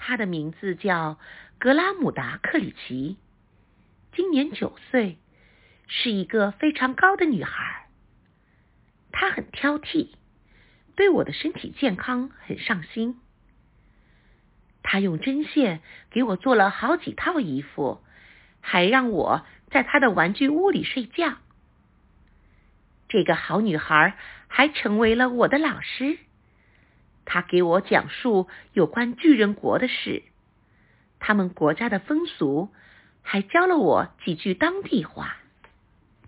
她的名字叫格拉姆达·克里奇，今年9岁，是一个非常高的女孩。她很挑剔，对我的身体健康很上心。她用针线给我做了好几套衣服，还让我在她的玩具屋里睡觉。这个好女孩还成为了我的老师，她给我讲述有关巨人国的事，他们国家的风俗，还教了我几句当地话。